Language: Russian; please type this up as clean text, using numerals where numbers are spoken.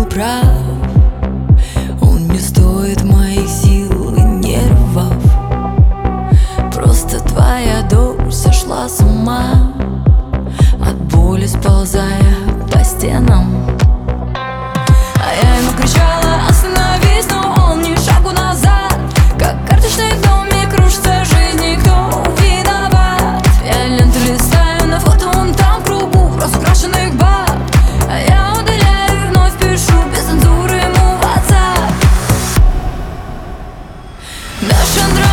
прав. Он не стоит моих сил и нервов. Просто твоя дочь сошла с ума, от боли сползая по стенам. А я ему кричала: остановись, но он ни шагу назад. Как карточный домик кружится жизнь, никто виноват. Я ленты листаю, на фото он там в кругу разукрашенных баб. А я удаляю и вновь пишу без цензуры ему в WhatsApp. Наш